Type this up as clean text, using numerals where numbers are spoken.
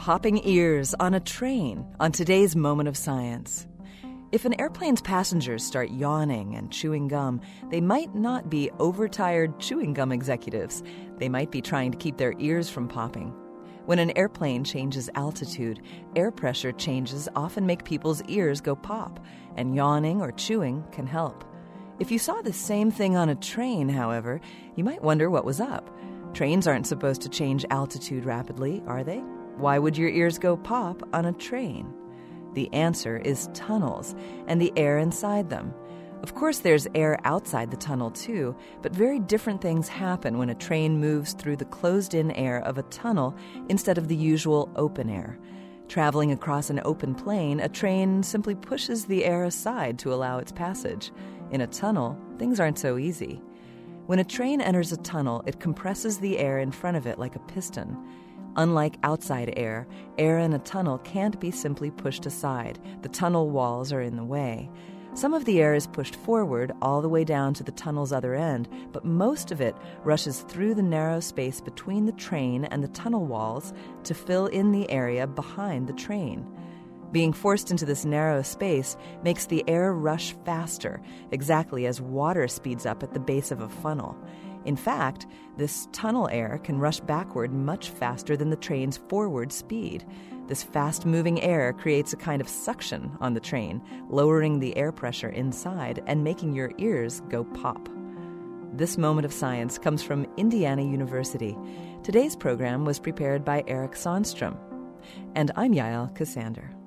Popping ears on a train on today's Moment of Science. If an airplane's passengers start yawning and chewing gum, they might not be overtired chewing gum executives. They might be trying to keep their ears from popping. When an airplane changes altitude, air pressure changes often make people's ears go pop, and yawning or chewing can help. If you saw the same thing on a train, however, you might wonder what was up. Trains aren't supposed to change altitude rapidly, are they? Why would your ears go pop on a train? The answer is tunnels and the air inside them. Of course, there's air outside the tunnel too, but very different things happen when a train moves through the closed-in air of a tunnel instead of the usual open air. Traveling across an open plain, a train simply pushes the air aside to allow its passage. In a tunnel, things aren't so easy. When a train enters a tunnel, it compresses the air in front of it like a piston. Unlike outside air, air in a tunnel can't be simply pushed aside. The tunnel walls are in the way. Some of the air is pushed forward all the way down to the tunnel's other end, but most of it rushes through the narrow space between the train and the tunnel walls to fill in the area behind the train. Being forced into this narrow space makes the air rush faster, exactly as water speeds up at the base of a funnel. In fact, this tunnel air can rush backward much faster than the train's forward speed. This fast-moving air creates a kind of suction on the train, lowering the air pressure inside and making your ears go pop. This Moment of Science comes from Indiana University. Today's program was prepared by Eric Sonstrom. And I'm Yael Ksander.